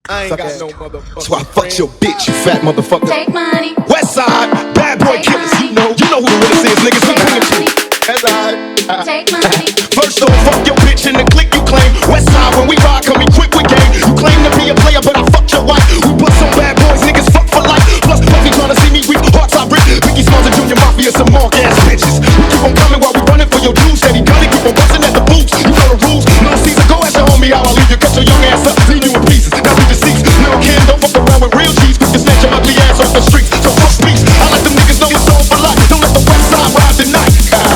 I ain't got no motherfucker. That's why I fucked your bitch, you fat motherfucker. Take money. Westside, bad boy killers. You know who the realest is, niggas. We bring it to you. That's alright. Take money. First off, fuck your bitch in the clique you claim. Westside, when we ride, come equipped with game. You claim to be a player, but I fucked your wife. We bust some bad boys, niggas fuck for life. Plus, Puffy tryna see me weak, hearts I rip. Biggie Smalls and Junior Mafia, some mark ass bitches. We keep on coming while we running for your dues. Steady gunning, keep on busting at the boots. You know the rules. Little Caesar, go ask your homie how I leave you. Cut your young ass up, leave you in pieces. Now we deceased. Little kid, don't fuck around with real G's. Cause you snatch your ugly ass off the streets. So fuck peace. I let them niggas know it's on for life. Don't let the west side ride tonight.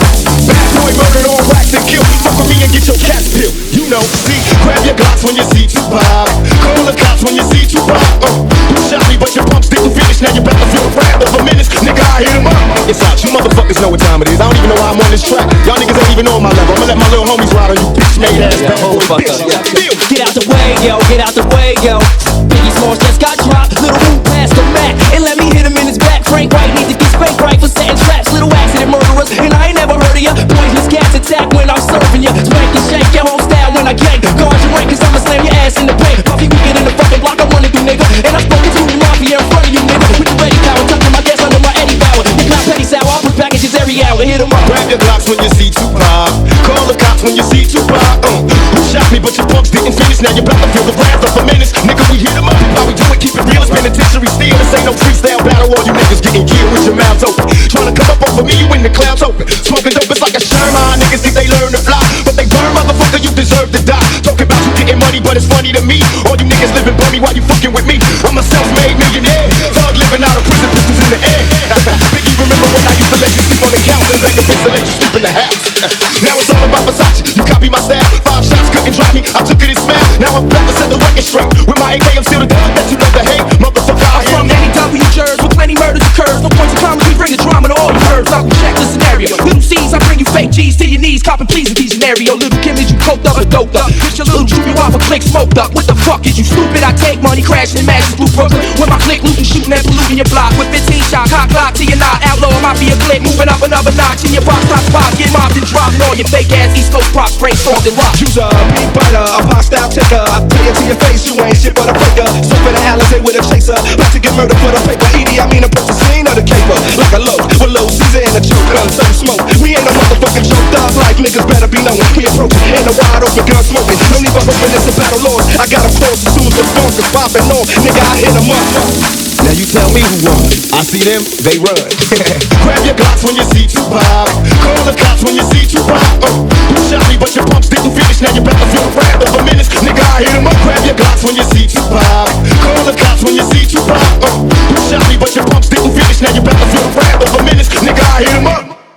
Bad boy murdered on racks and kill. Fuck with me and get your cat's pill. You know, see, grab your glocks when you see Tupac. Call the cops when you see Tupac. You shot me, but your pumps didn't finish. Now you better feel the wrath of a menace. Nigga, I hit him up. It's out. You motherfuckers know what time it is. I don't even know why I'm on this track. Y'all niggas ain't even on my level. I'ma let my little homies ride on you bitch made ass bad boy bitch. Get out the way, yo, get out the way, yo. Biggie Smalls just got dropped. Little Woo passed the Mac and let me hit him in his back. Frank White need to get spanked right for setting traps. Little accident murderers, and I ain't never heard of ya. Pointless gas attack when I'm serving ya. Spank and shake your whole style when I gang. Guard your rank, cause I'ma slam your ass in the paint. Puffy, we get in the fucking block, I'm running through, nigga. And I'm spoken to the mafia in front of you, nigga. With the ready power, tucking my gas under my Eddie Bauer. They clown petty sour, I put packages every hour. Hit 'em up. Grab your glocks when you see Tupac. Call the cops when you see Tupac. You shot me, but your punks didn't finish. Now you're about to feel the wrath of a menace. Nigga, we hit 'em up. How we do it, keep it real. It's penitentiary steel. This ain't no freestyle battle. All you niggas getting killed with your mouths open. Tryna come up over me, you in the clouds open. Smoking dope, it's like a Sherman. Niggas think they learn to fly, but they burn, motherfucker, you deserve to die. Talking about you getting money, but it's funny to me. All you niggas living bummy while you fucking with me. I'm a self-made millionaire. Thug living out of prison, pistols in the air. Biggie, remember when I used to let you sleep on the couch and beg a bitch to let you sleep in the house? Now it's all about Versace. You copy my style. 5 shots couldn't drop me. I took it and smashed. Now I'm back to set the record straight. With my AK, I'm still the devil that you love to hate. Motherfucker, I From any W jurors with plenty murders occurs. No points of commas, we bring the drama to all you nerves. I'll check the scenario. Little C's, I bring you fake G's to your knees. Copping please in these scenario. Little Kim, is you coked up or doped up? Bitch, your little Drew, you off a click smoked up. What the fuck is you stupid? I take money, crashing in Madison, Blue Brooklyn. With my click, looting, shooting and polluting your block. With 15 shots, cock lock to your knot. Outlaw, mafia click, moving up another notch. In your box, top spot, get mobbed and dropping all your fake ass East Coast props, brainstormed and rock. You's a big butter, a hostile taker. I tell you to your face, you ain't shit but a faker. So for the Alizé with a chaser. About to get murdered for the paper. Edie, I mean a purchase scene of the caper. Like a loaf, with low Caesar and a choke. Some smoke. We ain't no motherfucking joke. Thugs like niggas better be known. We approaching in a wide open gun smoking. Don't even hoping it's a battle lord. I got a force as soon as the funk is popping on. Nigga, I hit 'em up. Now you tell me who won. I see them, they run. Grab your glocks when you see Tupac. Call the cops when you see Tupac. You shot me, but your pumps didn't finish. Now you better feel the wrath of a menace. Nigga, I hit 'em up. Grab your glocks when you see Tupac. Call the cops when you see Tupac. You shot me, but your pumps didn't finish. Now you better feel the wrath